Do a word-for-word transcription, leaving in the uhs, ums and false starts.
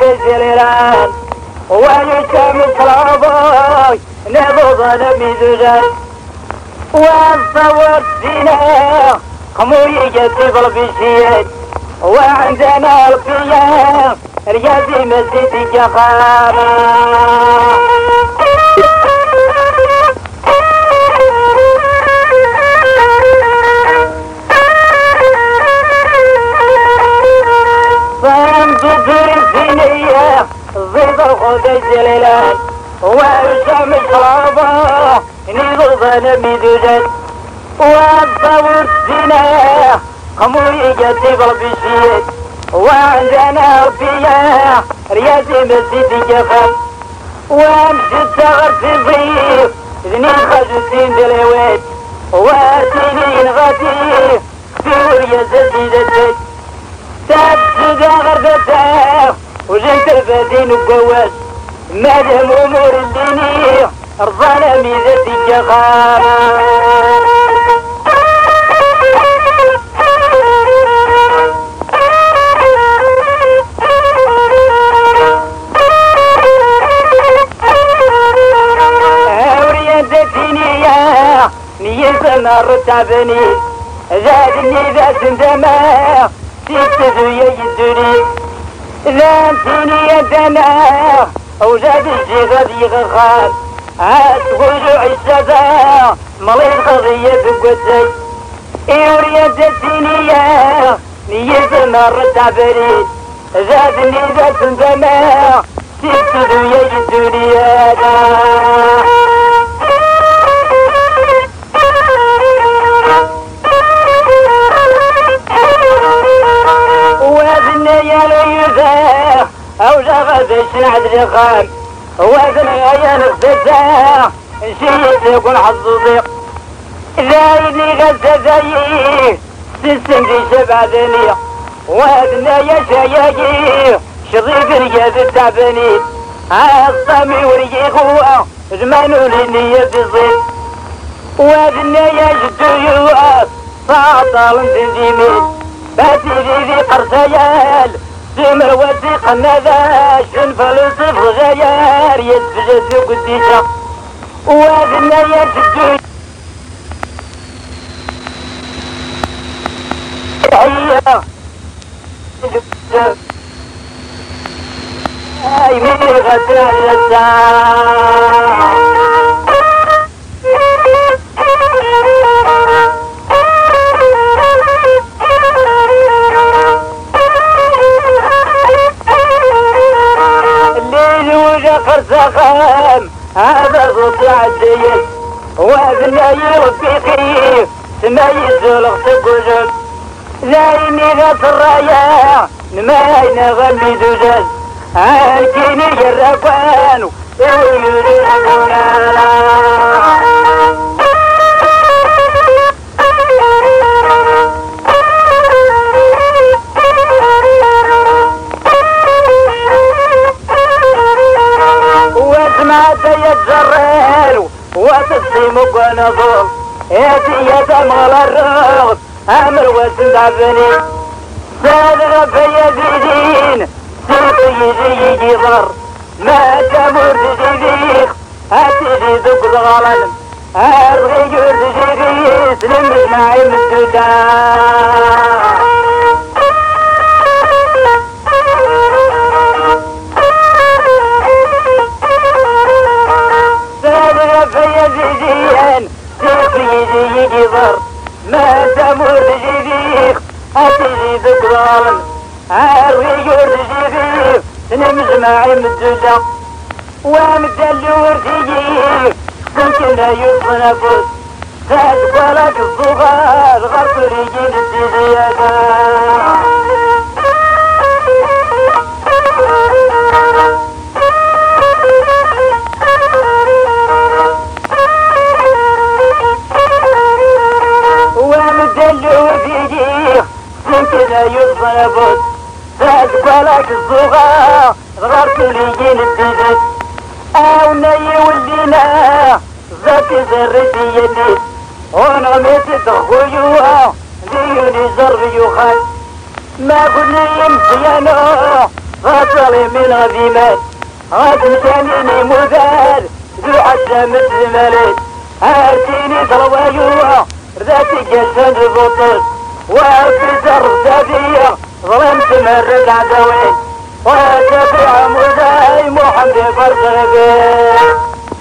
جليلان ويشم صلابي نبض لميزجان ونصور فينا خموية تبل بشيد وعندنا القيام رياضي مسجد جخامة صمت فرسينية ضد الخوض الجليلان وعشام الشرابة نضد لميزجان والصور فينا خموية تبل بشيد وعندنا فيها رياضي مسجد جفن وامشي الثغر في الضيف ذني خجوتين دلويت واتيني غدير في وريا زديد الزيت تبسد غردته وجنت الفدين وقواش مادام امور الديني رضانا ميزة الجخامة نيزنا الرتابني زادني ذات دماغ تكتذو يجدني ذاتني يدنا وزاد الجغد يغخان عاتقوزو عسدا مليد قضية بقوتي إوريا دتني نيزنا الرتابني زادني ذات دماغ تكتذو يجدني يا ليوزا او جغد شنعد الخان وزن يا نغزتا نشيت يكون حظو ضيق زايدني غزة زيي سلسم دي سبع ذنية وزن يا شياجي شضيق رياض التعبانين عالصامي وريق هو زمانو لنية في الظل وزن يا جدو يوقف فعطال تنجيمين باتي ذي ذي قرسيال سمر وثيق الندى شنفل صفر غيار يسجد قديشة وذنا يسجد اي من غسل الساعة فرسخان هذا صوت عزيز وذنا يربي خيف تميز لغتك وجل زايني غاس الرايا نماين غمي دجاج هالكيني الركوان ويريدونا يتزرر وتصيم ونظر ياتي يتمغل الرغب امر وسندعبني صادق في يزيدين سيطي يجي يجي ضر ما تمر تجي هاتي ذوق الغلل ارغي يرد تجي سلم معي مستدان فيزيدين سيدي يجي ضر ما تمر جديق أتجي ذكران عاري يرد جديق نمز معي مدودا ومدلور تجيق كنتنا يصنع فوت سادك ولك الصغار غرق رجين الزيادة كذا يصنفت سادك ولك الصغار غرق رجين الزيادة او ني ولينا ذاتي زرتي يدي وانا ميت تخويوا ديوني زربي يخان ما كل يمسيانو غطلي من غزيمات غتمشانيني مذال ذو عشام الزمالات هاتيني ضروايوها ذاتي جسد بطل وفي زرزابية ظلمت مرد عدوين وتبع مزاي محمد فرغبين